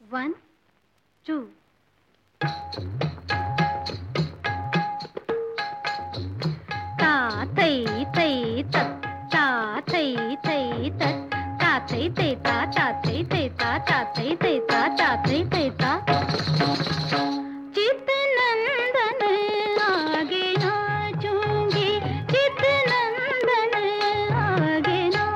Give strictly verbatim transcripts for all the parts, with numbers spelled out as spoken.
one two ता तै तै तत् ता तै तै तत् ता तै तै ता ता तै तै ता ता तै तै ता ता तै तै ता चित नंदन आगे नाचूंगी चित नंदन आगे ना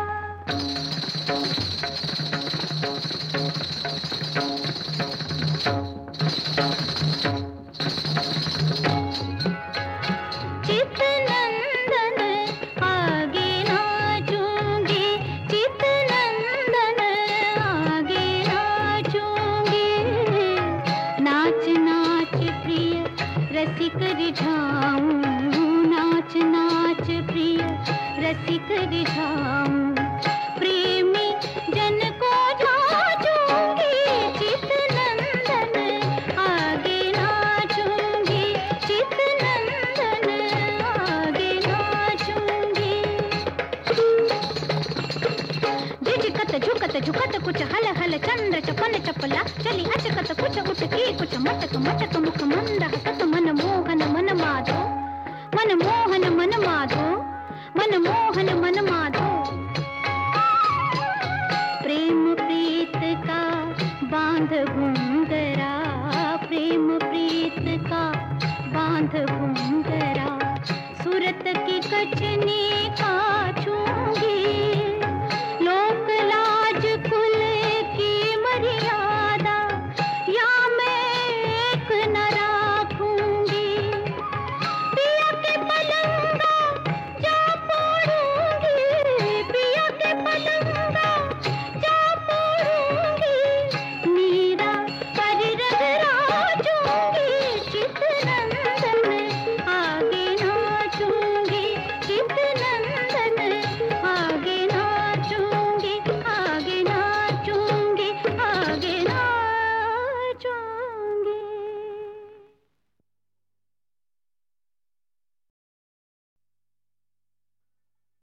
चित नंदन आगे नाचूंगी चित नंदन आगे नाचूंगी नाच नाच प्रिय रसिक रिझाऊं नाच नाच प्रिय रसिक रिझाऊं प्रेमी जन को जाचूंगी चित नंदन आगे नाचूंगी चित नंदन आगे नाचूंगी झिझकत झुकत झुकत कुछ हल हल चंद्र चपल चपला चली अचकत कुछ उठकी कुछ मटक मटक मुख मंद हसत मन मोहन मन माधो मन मोहन मन माधो मन मोहन मन माधो प्रेम प्रीत का बांध घुंघरा प्रेम प्रीत का बांध घुंघरा सूरत की कचनी का